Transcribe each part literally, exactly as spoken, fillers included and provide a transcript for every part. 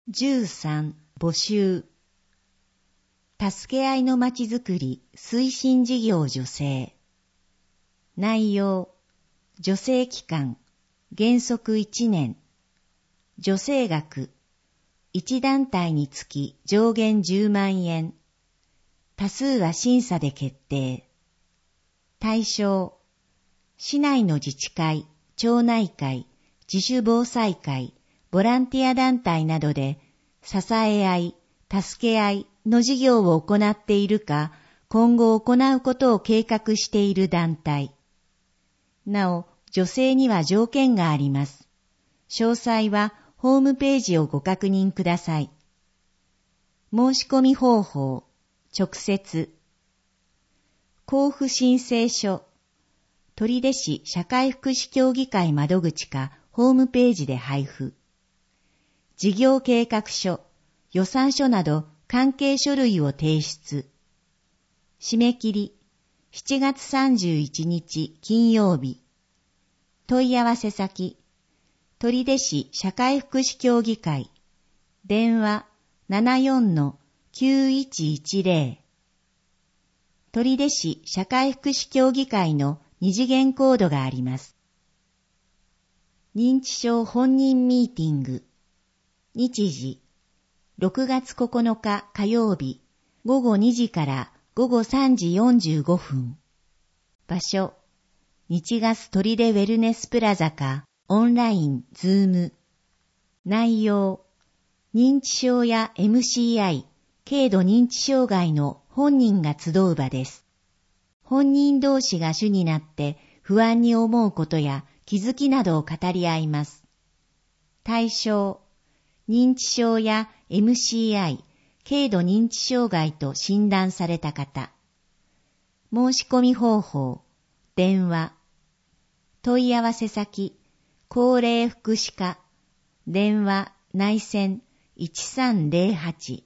じゅうさん、募集。助け合いのまちづくり推進事業助成。内容、助成期間、原則いちねん。助成額、いち団体につき上限じゅうまんえん。多数は審査で決定。対象、市内の自治会、町内会、自主防災会、ボランティア団体などで支え合い、助け合いの事業を行っているか、今後行うことを計画している団体。なお、助成には条件があります。詳細はホームページをご確認ください。申し込み方法、直接。交付申請書、取手市社会福祉協議会窓口かホームページで配布。事業計画書、予算書など関係書類を提出。締め切り、しちがつさんじゅういちにち金曜日。問い合わせ先、取手市社会福祉協議会。電話 ななよんのきゅういちいちゼロ。取手市社会福祉協議会の二次元コードがあります。認知症本人ミーティング。日時、ろくがつここのか火曜日、ごごにじからごごさんじよんじゅうごふん。場所、日ガス取手ウェルネスプラザか、オンライン、ズーム。内容、認知症や エムシーアイ、軽度認知障害の本人が集う場です。本人同士が主になって不安に思うことや気づきなどを語り合います。対象、認知症や エムシーアイ、軽度認知障害と診断された方。申し込み方法、電話。問い合わせ先、高齢福祉課。電話、内線いちさんゼロはち。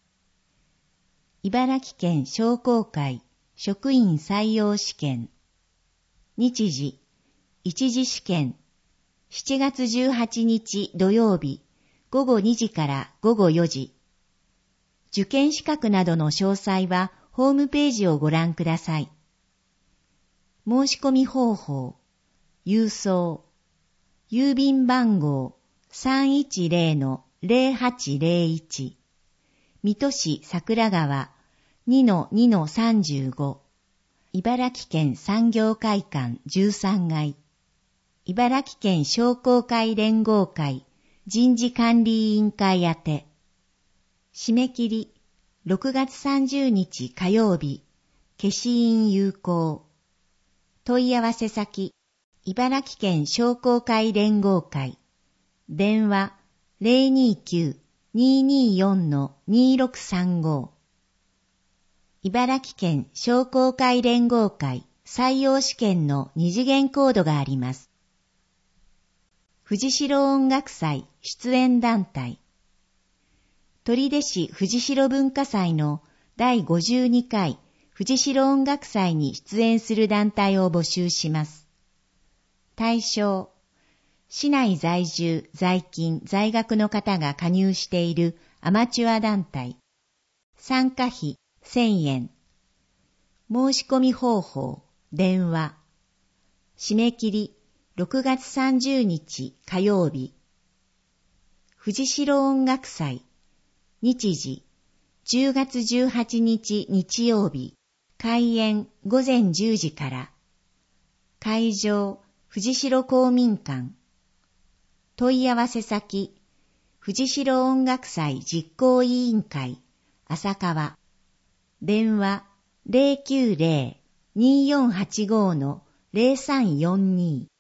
茨城県商工会職員採用試験。日時、一次試験。しちがつじゅうはちにち土曜日、ごごにじからごごよじ。受験資格などの詳細はホームページをご覧ください。申し込み方法、郵送。郵便番号 さんいちゼロのゼロはちゼロいち。水戸市桜川 にのにのさんじゅうご。茨城県産業会館じゅうさんがい。茨城県商工会連合会人事管理委員会宛て。締め切り、ろくがつさんじゅうにち火曜日、消印有効。問い合わせ先、茨城県商工会連合会。電話 ゼロにきゅう にーにーよん にーろくさんご。茨城県商工会連合会採用試験の二次元コードがあります。藤代音楽祭出演団体。取手市藤代文化祭のだいごじゅうにかい藤代音楽祭に出演する団体を募集します。対象、市内在住、在勤、在学の方が加入しているアマチュア団体。参加費せんえん。申し込み方法、電話。締め切り、ろくがつさんじゅうにち火曜日。藤代音楽祭。日時、じゅうがつじゅうはちにち日曜日。開演ごぜんじゅうじから。会場、藤代公民館。問い合わせ先、藤代音楽祭実行委員会、浅川。電話 ゼロきゅうゼロ にーよんはちご のゼロさんよんに。